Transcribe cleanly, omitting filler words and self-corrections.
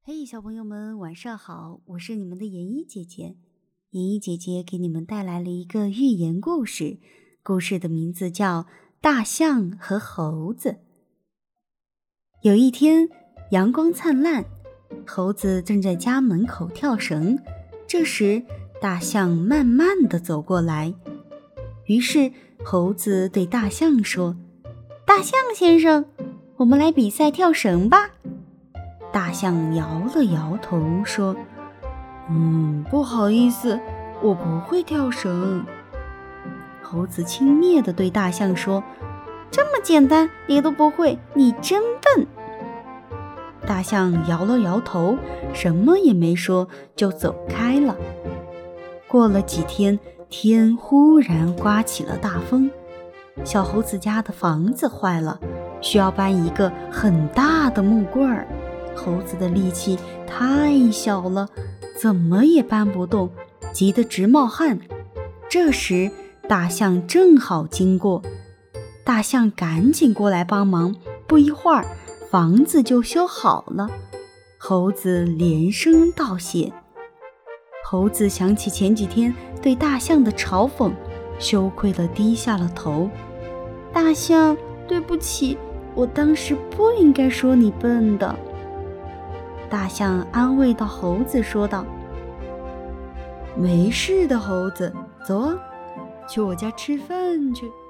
嘿，小朋友们，晚上好！我是你们的妍一姐姐。妍一姐姐给你们带来了一个寓言故事，故事的名字叫《大象和猴子》。有一天，阳光灿烂，猴子正在家门口跳绳。这时，大象慢慢地走过来。于是，猴子对大象说：“大象先生，我们来比赛跳绳吧。”大象摇了摇头说：“不好意思，我不会跳绳。”猴子轻蔑地对大象说：“这么简单你都不会，你真笨。”大象摇了摇头，什么也没说，就走开了。过了几天，天忽然刮起了大风，小猴子家的房子坏了，需要搬一个很大的木棍儿。猴子的力气太小了，怎么也搬不动，急得直冒汗。这时大象正好经过，大象赶紧过来帮忙，不一会儿房子就修好了。猴子连声道谢。猴子想起前几天对大象的嘲讽，羞愧地低下了头。大象，对不起，我当时不应该说你笨的。大象安慰到猴子说道：“没事的，猴子，走啊，去我家吃饭去。”